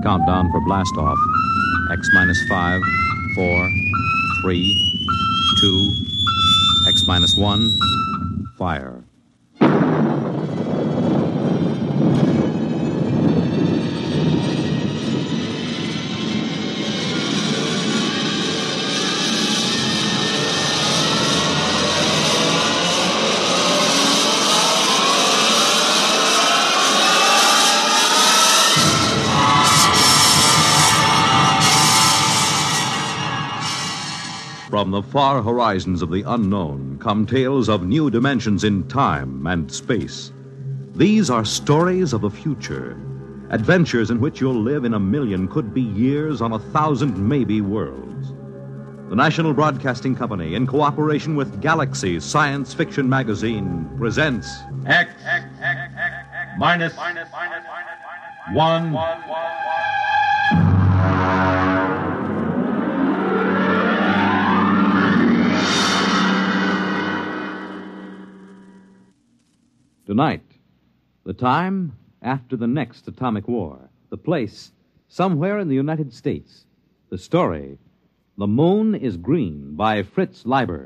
countdown for blastoff. X minus 5, 4, 3, 2, X minus 1, fire. From the far horizons of the unknown come tales of new dimensions in time and space. These are stories of the future, adventures in which you'll live in a million, could be years, on 1,000 maybe worlds. The National Broadcasting Company, in cooperation with Galaxy Science Fiction Magazine, presents X minus 1. Tonight, the time after the next atomic war. The place, somewhere in the United States. The story, The Moon is Green, by Fritz Leiber.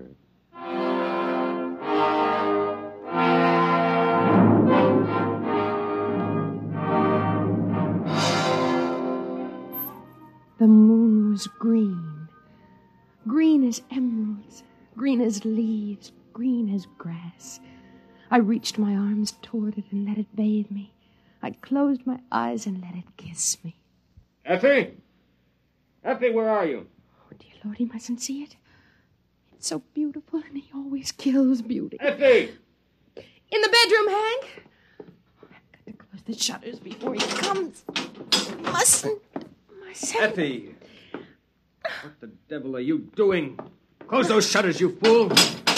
The moon was green. Green as emeralds, green as leaves, green as grass. I reached my arms toward it and let it bathe me. I closed my eyes and let it kiss me. Effie! Effie, where are you? Oh, dear Lord, he mustn't see it. It's so beautiful, and he always kills beauty. Effie! In the bedroom, Hank. I've got to close the shutters before he comes. Mustn't. Effie! What the devil are you doing? Close those shutters, you fool!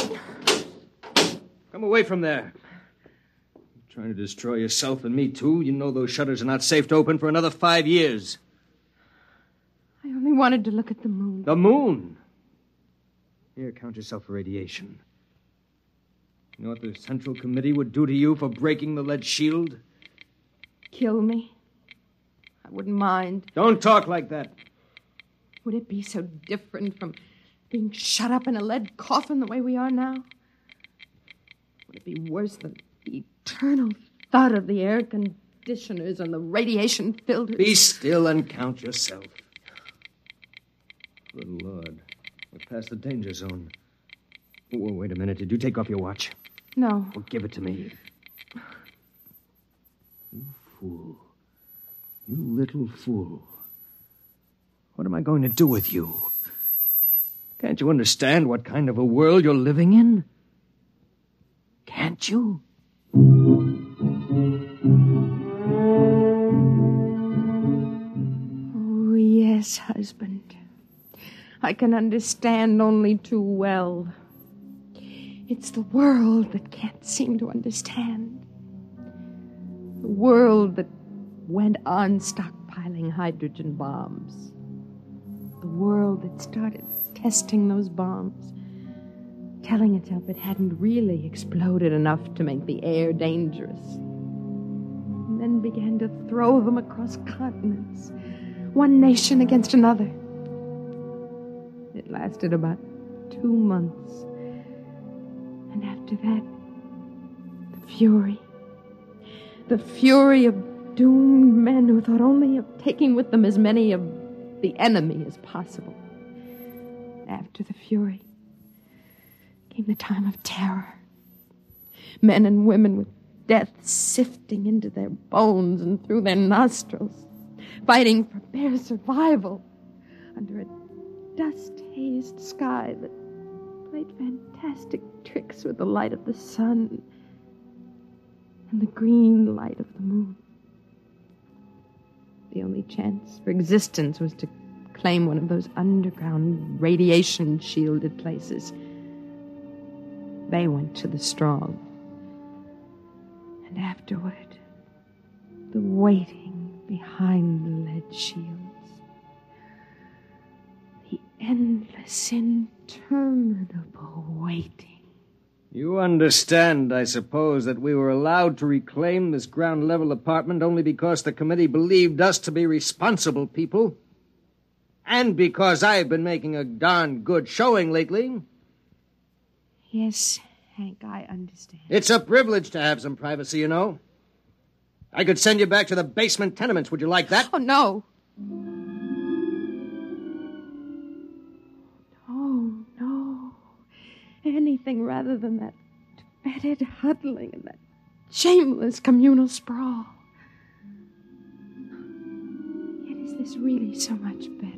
Come away from there. You're trying to destroy yourself and me, too. You know those shutters are not safe to open for another 5 years. I only wanted to look at the moon. The moon? Here, count yourself for radiation. You know what the Central Committee would do to you for breaking the lead shield? Kill me. I wouldn't mind. Don't talk like that. Would it be so different from being shut up in a lead coffin the way we are now? Would it be worse than the eternal thud of the air conditioners and the radiation filters? Be still and count yourself. Good Lord. We're past the danger zone. Oh, wait a minute. Did you take off your watch? No. Well, give it to me. You fool. You little fool. What am I going to do with you? Can't you understand what kind of a world you're living in? Can't you? Oh, yes, husband. I can understand only too well. It's the world that can't seem to understand. The world that went on stockpiling hydrogen bombs. The world that started testing those bombs, telling itself it hadn't really exploded enough to make the air dangerous. And then began to throw them across continents, one nation against another. It lasted about 2 months. And after that, the fury of doomed men who thought only of taking with them as many of the enemy as possible. After the fury came the time of terror. Men and women with death sifting into their bones and through their nostrils, fighting for bare survival under a dust-hazed sky that played fantastic tricks with the light of the sun and the green light of the moon. The only chance for existence was to claim one of those underground radiation-shielded places. They went to the strong. And afterward, the waiting behind the lead shields. The endless, interminable waiting. You understand, I suppose, that we were allowed to reclaim this ground-level apartment only because the committee believed us to be responsible people? And because I've been making a darn good showing lately? Yes, Hank, I understand. It's a privilege to have some privacy, you know. I could send you back to the basement tenements. Would you like that? Oh, no. Oh, no. Anything rather than that fetid huddling and that shameless communal sprawl. Yet is this really so much better?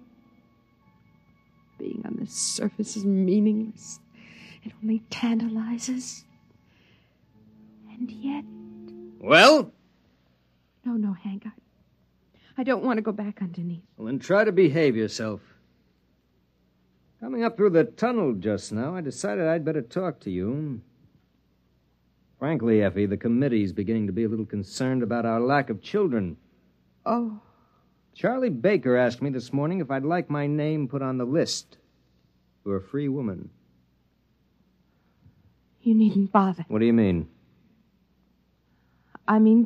Being on the surface is meaningless. It only tantalizes. And yet... Well? No, Hank. I don't want to go back underneath. Well, then try to behave yourself. Coming up through the tunnel just now, I decided I'd better talk to you. Frankly, Effie, the committee's beginning to be a little concerned about our lack of children. Oh. Charlie Baker asked me this morning if I'd like my name put on the list for a free woman. You needn't bother. What do you mean? I mean,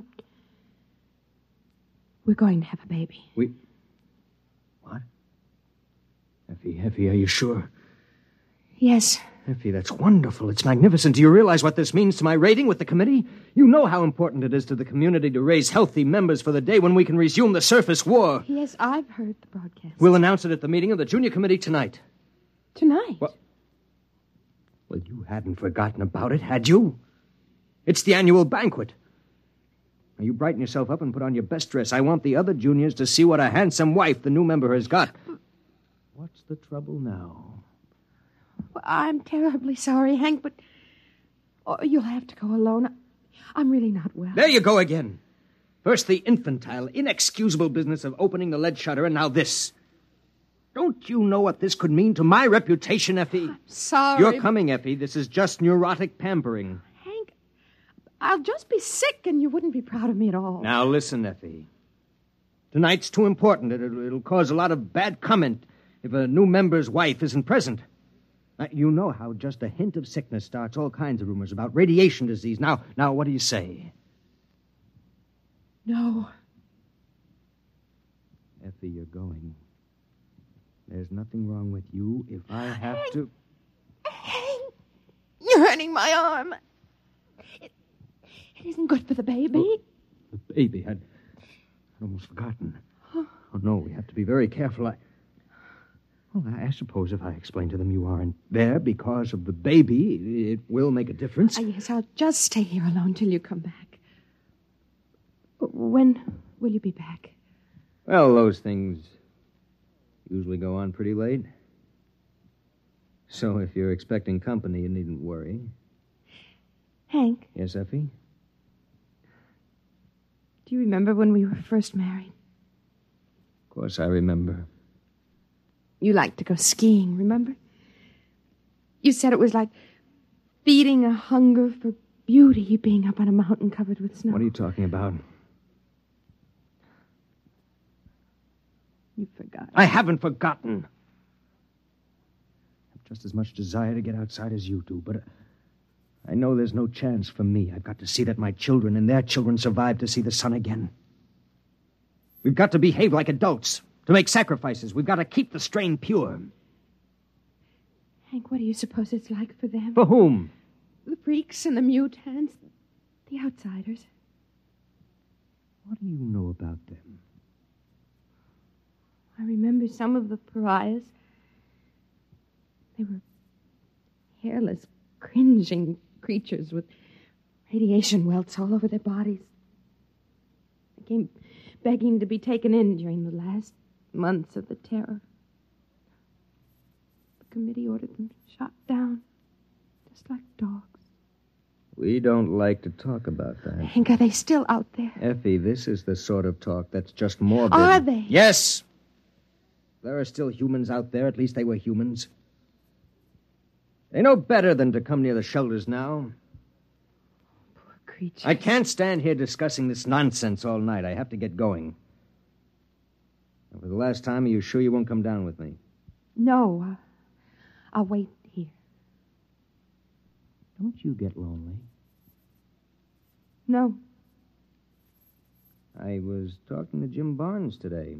we're going to have a baby. What? Effie, are you sure? Yes. Effie, that's wonderful. It's magnificent. Do you realize what this means to my rating with the committee? You know how important it is to the community to raise healthy members for the day when we can resume the surface war. Yes, I've heard the broadcast. We'll announce it at the meeting of the junior committee tonight. Tonight? Well, you hadn't forgotten about it, had you? It's the annual banquet. Now, you brighten yourself up and put on your best dress. I want the other juniors to see what a handsome wife the new member has got. What's the trouble now? Well, I'm terribly sorry, Hank, but you'll have to go alone. I'm really not well. There you go again. First the infantile, inexcusable business of opening the lead shutter, and now this. Don't you know what this could mean to my reputation, Effie? I'm sorry. You're coming, Effie. This is just neurotic pampering. Hank, I'll just be sick and you wouldn't be proud of me at all. Now listen, Effie. Tonight's too important. It'll cause a lot of bad comment if a new member's wife isn't present. Now, you know how just a hint of sickness starts all kinds of rumors about radiation disease. Now, what do you say? No. Effie, you're going. There's nothing wrong with you if I have to... Hank, you're hurting my arm. It isn't good for the baby. Oh, the baby? I'd almost forgotten. Oh, no, we have to be very careful. I suppose if I explain to them you aren't there because of the baby, it will make a difference. Yes, I'll just stay here alone till you come back. When will you be back? Well, those things usually go on pretty late. So if you're expecting company, you needn't worry. Hank? Yes, Effie? Do you remember when we were first married? Of course I remember. You liked to go skiing, remember? You said it was like feeding a hunger for beauty being up on a mountain covered with snow. What are you talking about? You forgot. I haven't forgotten. I have just as much desire to get outside as you do, but I know there's no chance for me. I've got to see that my children and their children survive to see the sun again. We've got to behave like adults, to make sacrifices. We've got to keep the strain pure. Hank, what do you suppose it's like for them? For whom? The freaks and the mutants, the outsiders. What do you know about them? I remember some of the pariahs. They were hairless, cringing creatures with radiation welts all over their bodies. They came begging to be taken in during the last months of the terror. The committee ordered them shot down, just like dogs. We don't like to talk about that. Hank, are they still out there? Effie, this is the sort of talk that's just morbid. Are they? Yes. There are still humans out there. At least they were humans. They know better than to come near the shelters now. Poor creatures. I can't stand here discussing this nonsense all night. I have to get going. And for the last time, are you sure you won't come down with me? No, I'll wait here. Don't you get lonely? No. I was talking to Jim Barnes today.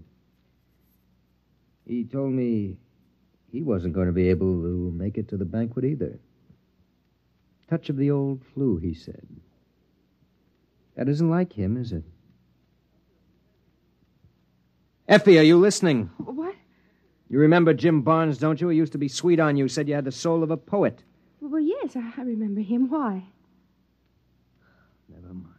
He told me he wasn't going to be able to make it to the banquet either. Touch of the old flu, he said. That isn't like him, is it? Effie, are you listening? What? You remember Jim Barnes, don't you? He used to be sweet on you, said you had the soul of a poet. Well, yes, I remember him. Why? Never mind.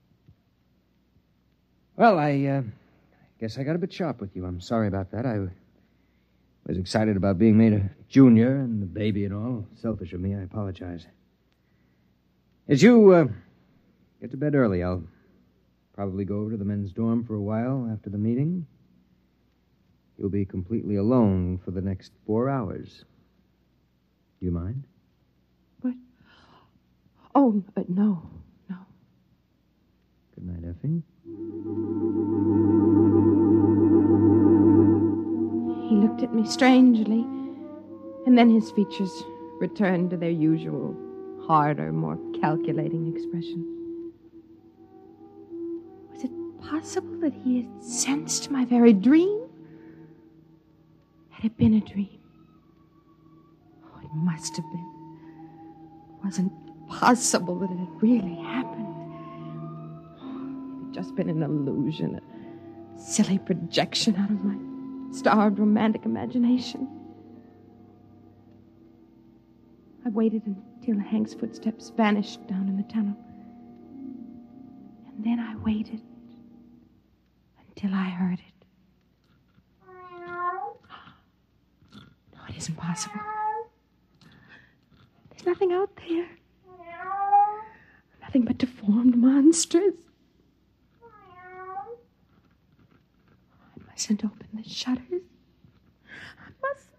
Well, I guess I got a bit sharp with you. I'm sorry about that. I was excited about being made a junior and the baby and all. Selfish of me. I apologize. As you get to bed early, I'll probably go over to the men's dorm for a while after the meeting. You'll be completely alone for the next 4 hours. Do you mind? What? Oh, no. Good night, Effie. He looked at me strangely, and then his features returned to their usual, harder, more calculating expression. Was it possible that he had sensed my very dream? Had it been a dream? Oh, it must have been. It wasn't possible that it had really happened. It had just been an illusion, a silly projection out of my starved romantic imagination. I waited until Hank's footsteps vanished down in the tunnel. And then I waited until I heard it. No, it isn't possible. There's nothing out there. Nothing but deformed monsters. I mustn't open the shutters. I mustn't.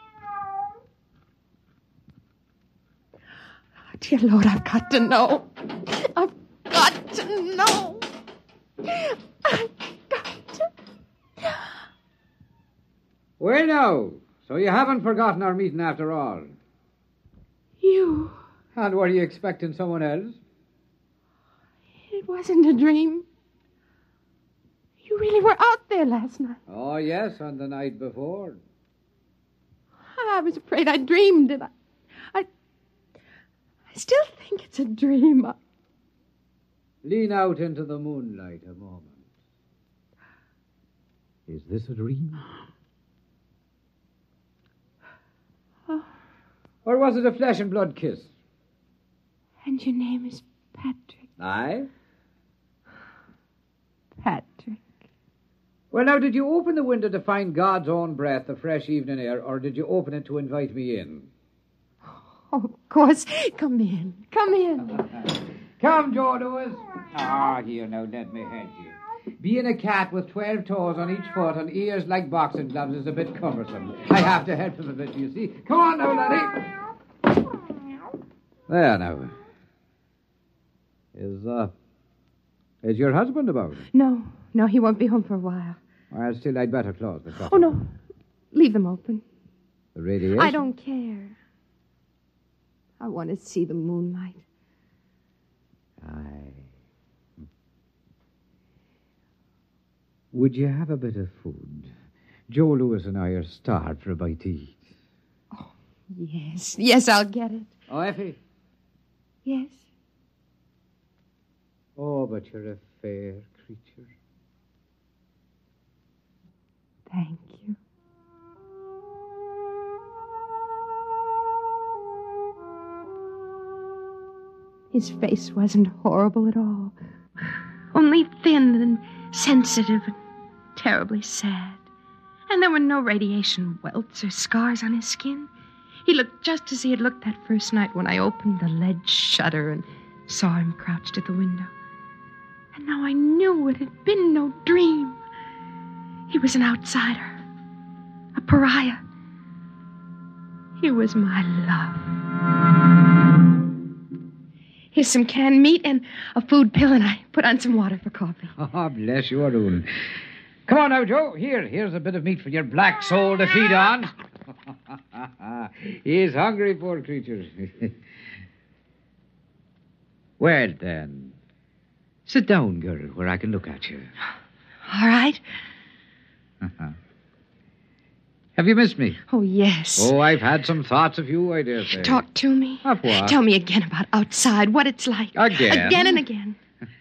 Oh, dear Lord, I've got to know. I've got to know. I've got to. Well, now, so you haven't forgotten our meeting after all. You. And were you expecting someone else? It wasn't a dream. You really were out there last night. Oh, yes, and the night before. I was afraid I dreamed it. I still think it's a dream. Lean out into the moonlight a moment. Is this a dream? Or was it a flesh and blood kiss? And your name is Patrick. Aye? Patrick. Well, now, did you open the window to find God's own breath, the fresh evening air, or did you open it to invite me in? Oh, of course. Come in. Come in. Come, Joe Lewis. Here, now, let me head you. Being a cat with 12 toes on each foot and ears like boxing gloves is a bit cumbersome. I have to help him a bit, you see. Come on now, laddie. There, now. Is your husband about? No, he won't be home for a while. Well, still, I'd better close the shop. Oh, no. Leave them open. The radiation? I don't care. I want to see the moonlight. Aye. Would you have a bit of food? Joe Lewis and I are starved for a bite to eat. Oh, yes. Yes, I'll get it. Oh, Effie? Yes. Oh, but you're a fair creature. Thank you. His face wasn't horrible at all. Only thin and sensitive and terribly sad. And there were no radiation welts or scars on his skin. He looked just as he had looked that first night when I opened the lead shutter and saw him crouched at the window. And now I knew it had been no dream. He was an outsider, a pariah. He was my love. Here's some canned meat and a food pill, and I put on some water for coffee. Oh, bless you, Arun. Come on now, Joe. Here's a bit of meat for your black soul to feed on. He's hungry, poor creature. Well, then, sit down, girl, where I can look at you. All right. Have you missed me? Oh, yes. Oh, I've had some thoughts of you, I dare say. Talk to me. Of what? Tell me again about outside, what it's like. Again? Again and again.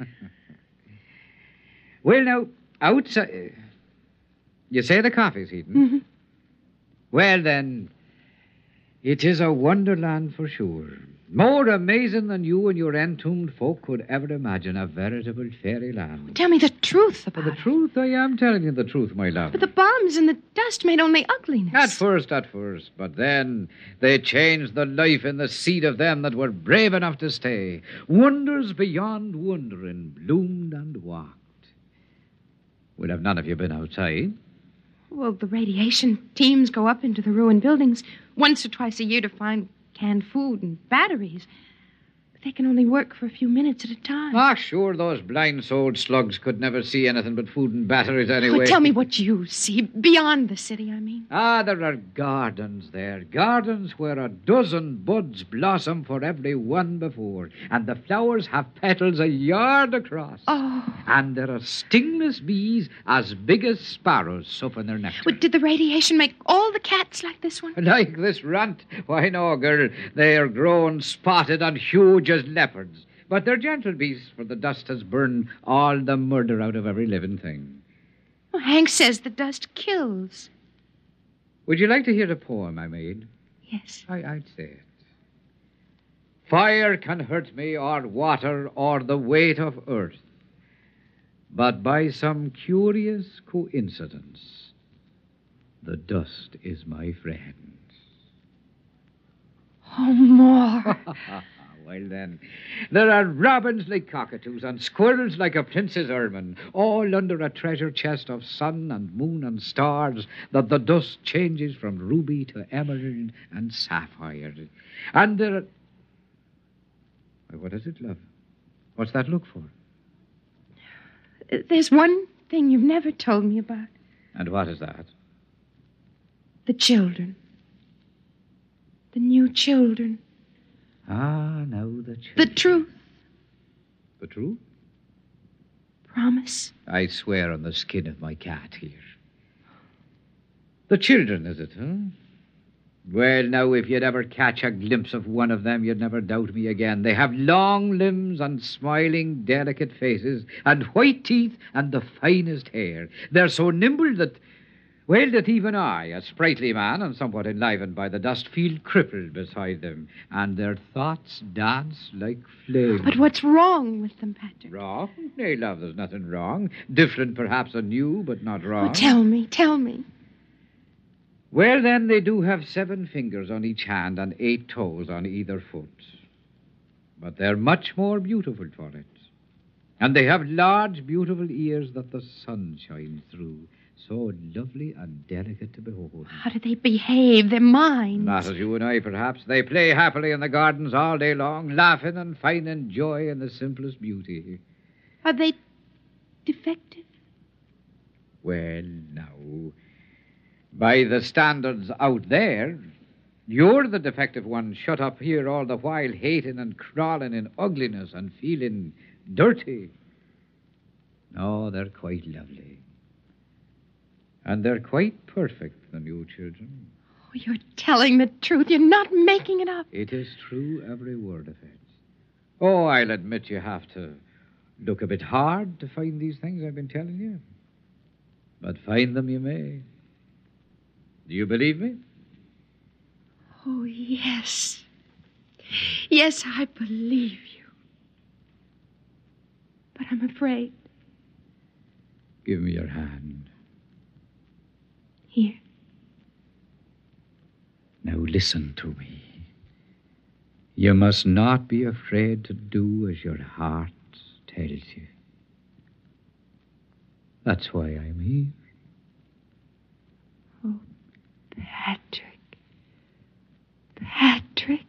Well, now, outside... You say the coffee's heating? Mm-hmm. Well, then, it is a wonderland for sure. More amazing than you and your entombed folk could ever imagine. A veritable fairyland. Tell me the truth about The it. truth? I am telling you the truth, my love. But the bombs and the dust made only ugliness. At first. But then they changed the life in the seed of them that were brave enough to stay. Wonders beyond wondering bloomed and walked. Well, have none of you been outside? Well, the radiation teams go up into the ruined buildings once or twice a year to find canned food and batteries. But they can only work for a few minutes at a time. Ah, sure, those blind-souled slugs could never see anything but food and batteries anyway. Oh, tell me what you see, beyond the city, I mean. Ah, there are gardens there. Gardens where a dozen buds blossom for every one before. And the flowers have petals a yard across. Oh. And there are stingless bees as big as sparrows supping their nectar. But did the radiation make all the cats like this one? Like this runt? Why, no, girl. They are grown spotted and huge as leopards. But they're gentle beasts, for the dust has burned all the murder out of every living thing. Well, Hank says the dust kills. Would you like to hear the poem I made? Yes. I'd say it. Fire can hurt me, or water, or the weight of earth. But by some curious coincidence, the dust is my friend. Oh, more. Well, then, there are robins like cockatoos and squirrels like a prince's ermine, all under a treasure chest of sun and moon and stars that the dust changes from ruby to emerald and sapphire. And there are... What is it, love? What's that look for? There's one thing you've never told me about. And what is that? The children. The new children. Ah, now the children. The truth. The truth? Promise. I swear on the skin of my cat here. The children, is it, huh? Well, now, if you'd ever catch a glimpse of one of them, you'd never doubt me again. They have long limbs and smiling, delicate faces and white teeth and the finest hair. They're so nimble that even I, a sprightly man and somewhat enlivened by the dust, feel crippled beside them, and their thoughts dance like flames. But what's wrong with them, Patrick? Wrong? Nay, love, there's nothing wrong. Different, perhaps, and new, but not wrong. Oh, tell me. Well, then, they do have 7 fingers on each hand and 8 toes on either foot. But they're much more beautiful for it. And they have large, beautiful ears that the sun shines through. So lovely and delicate to behold. How do they behave? Their minds? Not as you and I, perhaps. They play happily in the gardens all day long, laughing and finding joy in the simplest beauty. Are they defective? Well, now, by the standards out there, you're the defective one shut up here all the while, hating and crawling in ugliness and feeling dirty. No, they're quite lovely. And they're quite perfect, the new children. Oh, you're telling the truth. You're not making it up. It is true, every word of it. Oh, I'll admit you have to look a bit hard to find these things I've been telling you. But find them you may. Do you believe me? Oh, yes. Yes, I believe you. But I'm afraid. Give me your hand. Here. Now listen to me. You must not be afraid to do as your heart tells you. That's why I'm here. Oh, Patrick. Patrick.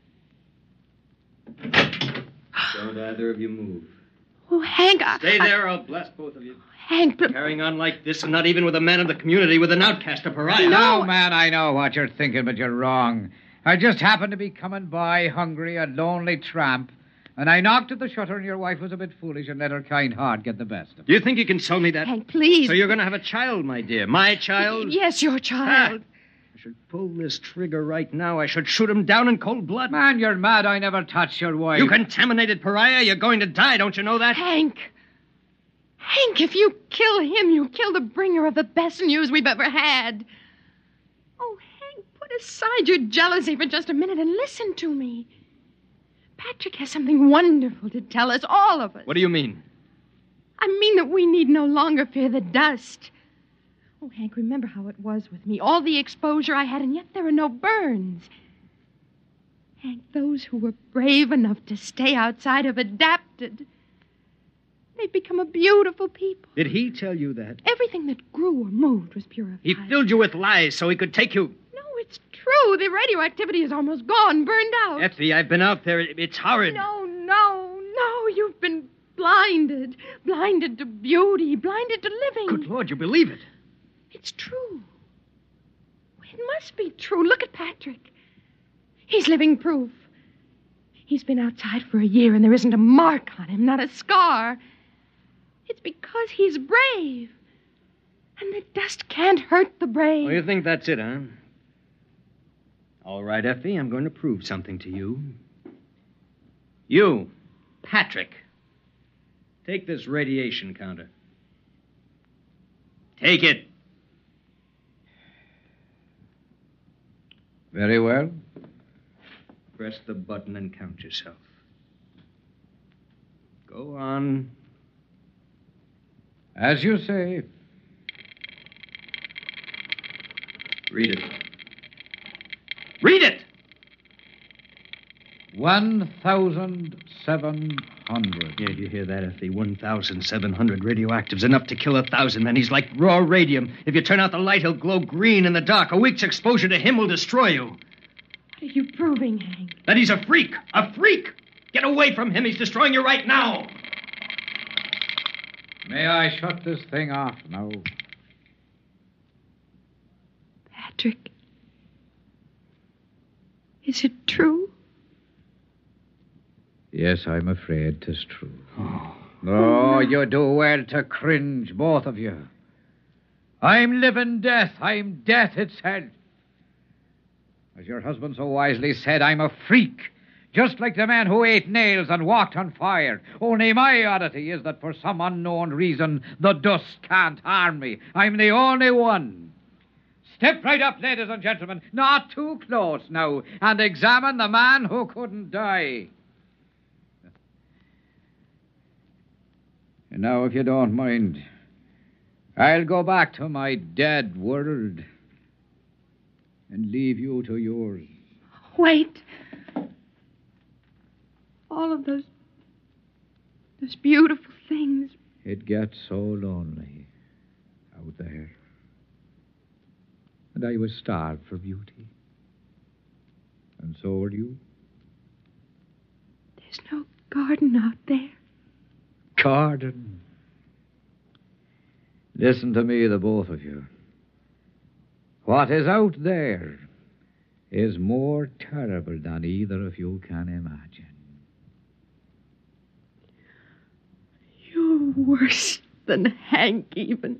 Don't either of you move. Oh, Hank, Stay there, I'll blast both of you. Hank, but... Carrying on like this, and not even with a man of the community, with an outcast, a pariah. No, man, I know what you're thinking, but you're wrong. I just happened to be coming by, hungry, a lonely tramp, And I knocked at the shutter, and your wife was a bit foolish and let her kind heart get the best of it. Do you think you can sell me that? Hank, please. So you're going to have a child, my dear. My child? Yes, your child. I should pull this trigger right now. I should shoot him down in cold blood. Man, you're mad. I never touched your wife. You contaminated pariah. You're going to die. Don't you know that? Hank, if you kill him, you kill the bringer of the best news we've ever had. Oh, Hank, put aside your jealousy for just a minute and listen to me. Patrick has something wonderful to tell us, all of us. What do you mean? I mean that we need no longer fear the dust. Oh, Hank, remember how it was with me. All the exposure I had, and yet there are no burns. Hank, those who were brave enough to stay outside have adapted. They've become a beautiful people. Did he tell you that? Everything that grew or moved was purified. He filled you with lies so he could take you. No, it's true. The radioactivity is almost gone, burned out. Effie, I've been out there. It's horrid. No. You've been blinded. Blinded to beauty. Blinded to living. Good Lord, you believe it? It's true. It must be true. Look at Patrick. He's living proof. He's been outside for a year and there isn't a mark on him, not a scar. It's because he's brave. And the dust can't hurt the brave. Oh, you think that's it, huh? All right, Effie, I'm going to prove something to you. You, Patrick, take this radiation counter. Take it. Very well. Press the button and count yourself. Go on. As you say. Read it. Read it! 1,700. Yeah, do you hear that, Effie? 1,700 radioactives, enough to kill 1,000. Then he's like raw radium. If you turn out the light, he'll glow green in the dark. A week's exposure to him will destroy you. What are you proving, Hank? That he's a freak. A freak! Get away from him. He's destroying you right now. May I shut this thing off now? Patrick, is it true? Yes, I'm afraid 'tis true. Oh, you do well to cringe, both of you. I'm living death. I'm death itself. As your husband so wisely said, I'm a freak. Just like the man who ate nails and walked on fire. Only my oddity is that for some unknown reason, the dust can't harm me. I'm the only one. Step right up, ladies and gentlemen. Not too close now. And examine the man who couldn't die. And now, if you don't mind, I'll go back to my dead world and leave you to yours. Wait. All of those beautiful things. It gets so lonely out there. And I was starved for beauty. And so were you. There's no garden out there. Garden. Listen to me, the both of you. What is out there is more terrible than either of you can imagine. You're worse than Hank, even.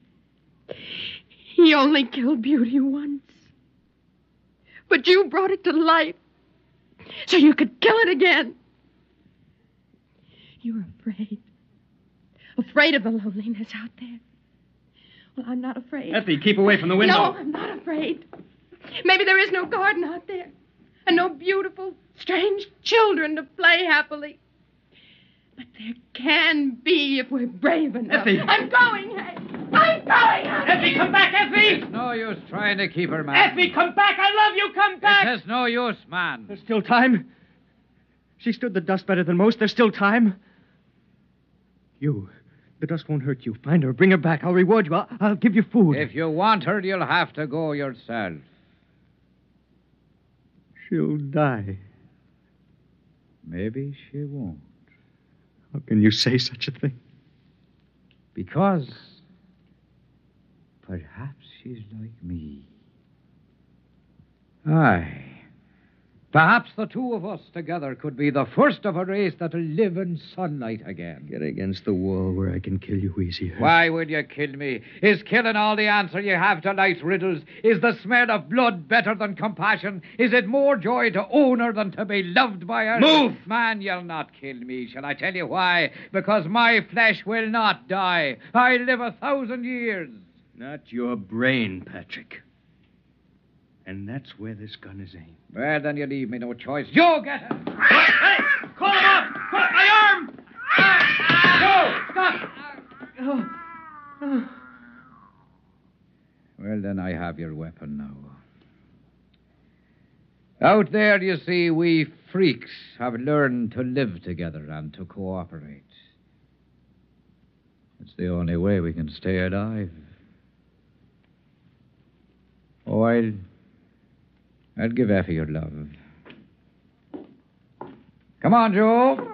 He only killed beauty once. But you brought it to life so you could kill it again. You're afraid. Afraid of the loneliness out there. Well, I'm not afraid. Effie, keep away from the window. No, I'm not afraid. Maybe there is no garden out there. And no beautiful, strange children to play happily. But there can be if we're brave enough. Effie! I'm going, Hank. I'm going, Hank. Effie, come back, Effie! It's no use trying to keep her, man. Effie, come back! I love you! Come back! It is no use, man. There's still time. She stood the dust better than most. There's still time. The dust won't hurt you. Find her. Bring her back. I'll reward you. I'll give you food. If you want her, you'll have to go yourself. She'll die. Maybe she won't. How can you say such a thing? Because perhaps she's like me. Aye. Perhaps the two of us together could be the first of a race that'll live in sunlight again. Get against the wall where I can kill you easier. Why would you kill me? Is killing all the answer you have to life's riddles? Is the smell of blood better than compassion? Is it more joy to own her than to be loved by her? Move! Man, you'll not kill me. Shall I tell you why? Because my flesh will not die. I live 1,000 years. Not your brain, Patrick. And that's where this gun is aimed. Well, then you leave me no choice. You get it! Hey! Call him up! My arm! No! Stop! Well, then I have your weapon now. Out there, you see, we freaks have learned to live together and to cooperate. It's the only way we can stay alive. Oh, I'll give Effie your love. Come on, Joe.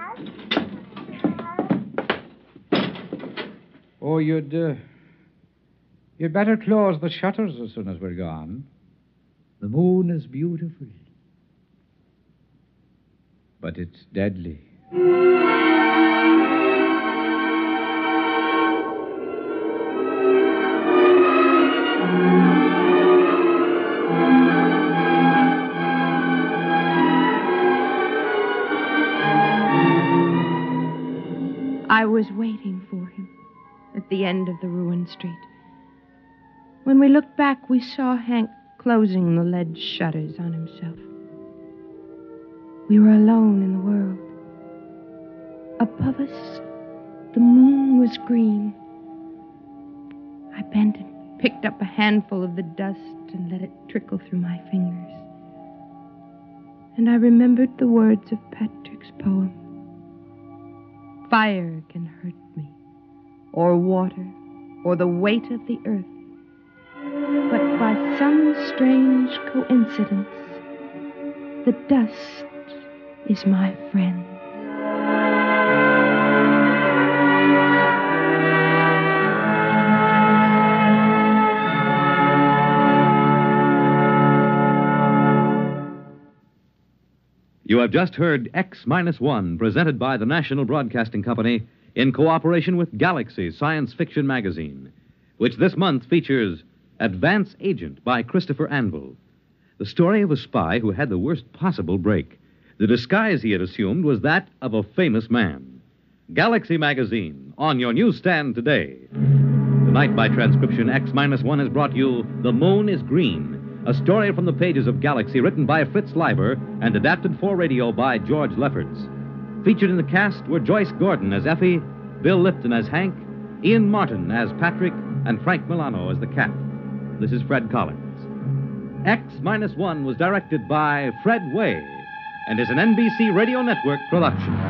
Oh, you'd better close the shutters as soon as we're gone. The moon is beautiful, but it's deadly. I was waiting for him at the end of the ruined street. When we looked back, we saw Hank closing the lead shutters on himself. We were alone in the world. Above us, the moon was green. I bent and picked up a handful of the dust and let it trickle through my fingers. And I remembered the words of Patrick's poem. Fire can hurt me, or water, or the weight of the earth. But by some strange coincidence, the dust is my friend. You have just heard X-1, presented by the National Broadcasting Company in cooperation with Galaxy Science Fiction Magazine, which this month features Advance Agent by Christopher Anvil, the story of a spy who had the worst possible break. The disguise he had assumed was that of a famous man. Galaxy Magazine, on your newsstand today. Tonight, by transcription, X-1 has brought you The Moon is Green, a story from the pages of Galaxy written by Fritz Leiber and adapted for radio by George Lefferts. Featured in the cast were Joyce Gordon as Effie, Bill Lipton as Hank, Ian Martin as Patrick, and Frank Milano as the cat. This is Fred Collins. X-1 was directed by Fred Way and is an NBC Radio Network production.